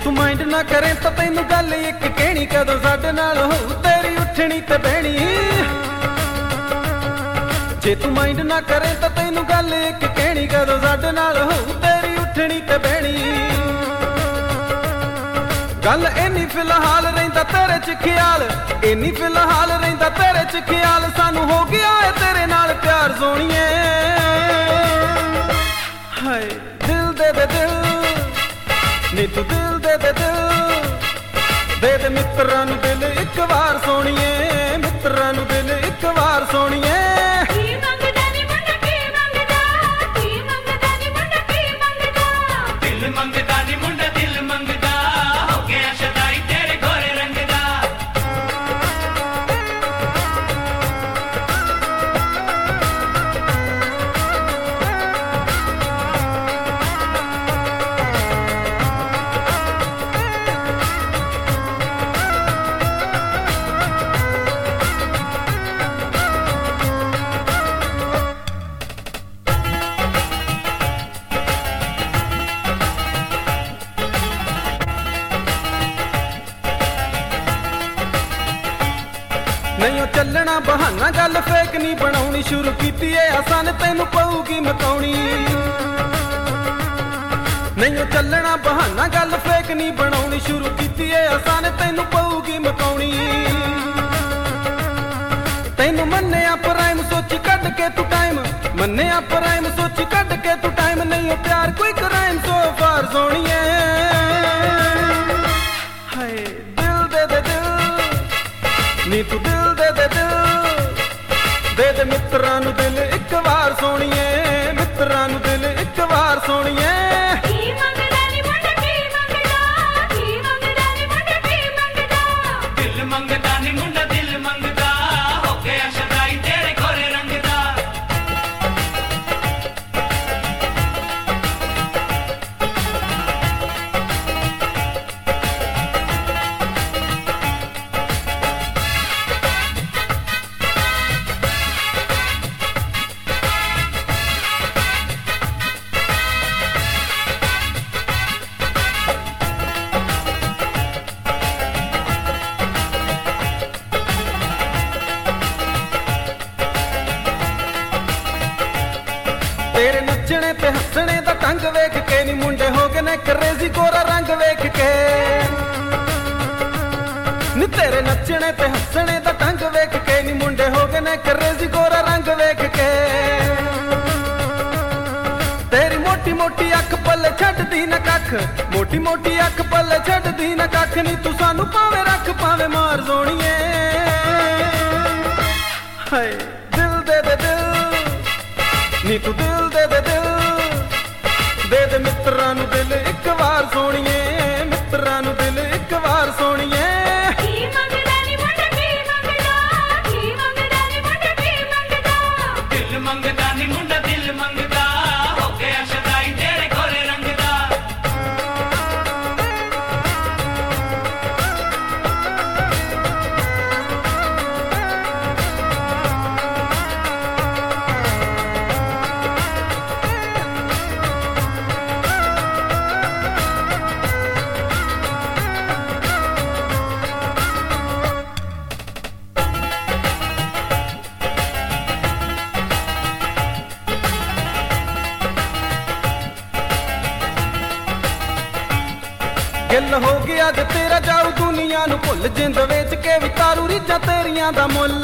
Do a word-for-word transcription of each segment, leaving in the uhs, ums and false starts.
तू माइंड ना करे तो तैनू गल एक कहनी, कदों साडे नाल होऊ तेरी उठनी ते बहनी। जे तू माइंड ना करे तो तैनू गल एक कहनी, कदों साडे नाल होऊ तेरी उठनी ते बहनी। गल इन्नी फिलहाल रहिंदा तेरे च ख्याल, इन्नी फिलहाल रहिंदा तेरे च ख्याल, सानू हो गया है तेरे नाल प्यार सोहणीए। हाय दिल दे दे दिल नी तू दिल दे दे दिल, दे दे मित्रां नू दिल इक वार सोहणीए, मित्रां नू दिल इक वार सोहणीए। नहीं चलना बहाना, गल फेक नहीं बनाउनी, शुरू कीती है आसान तैनू पऊगी मकाउनी। नहीं चलना बहाना, गल फेक नहीं बनाउनी, शुरू कीती है आसान तैनू पऊगी मकाउनी। तैनू मन्निया प्राइम सोची कढ के तू टाइम, मन्निया प्राइम सोची कढ के तू टाइम, नहीं प्यार कोई क्राइम सो फार सोहणीए। हाय दिल दे दे दिल नी तू दिल दे दे दिल, दे दे मित्रां नू दिल इक वार सोहणीए, मित्रां नू दिल इक वार सोहणीए। दिल मंगदा नी मुंडा दिल मंगदा, हो गया शदाई तेरे गोरे रंग दा। तेरे नचने ते हसने दा ढंग वेख के नी मुंडे हो गए ने क्रेजी, गोरा रंग वेख के नी। तेरे नचने ते हसने दा ढंग वेख के नी मुंडे हो गए ने क्रेजी, गोरा रंग वेख के। तेरी मोटी मोटी अख पल्ले छड्डदी न कख, मोटी मोटी अख पल्ले छड्डदी न कख, नी तू सानू भावे रख भावे मार सोहणीए। हाय दिल दे दे दिल नी तू दिल दे दे दिल, दे दे मित्रां नू दिल इक वार सोहणीए, मित्रां नू दिल इक वार सोहणीए। दिल मंगदा नी मुंडा दिल मंगदा, हो गया शदाई तेरे गोरे रंग दा। गिल हो गया जे तेरा जाऊ दुनिया नू भुल, जिंद वेच के भी तारू रीझां तेरियां दा मुੱਲ।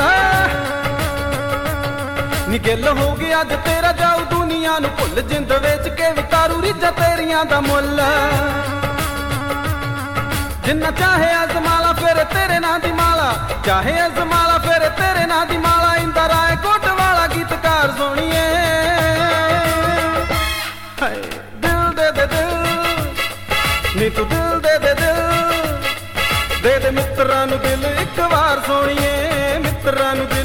नी गिल हो गया जे तेरा जाऊ दुनिया नू भुल, जिंद वेच के भी तारू रीझां तेरियां दा मुੱਲ। जिन्ना चाहे अजमाला फिर तेरे नां दी माला, चाहे अजमाला फिर तेरे नां दी माला, इंदा राय कोट वाला गीतकार सोहणीए। हाय दिल दे दे दिल नी तू दिल दे दे दिल, दे दे मित्रां नू दिल इक वार सोहणीए, मित्रां नू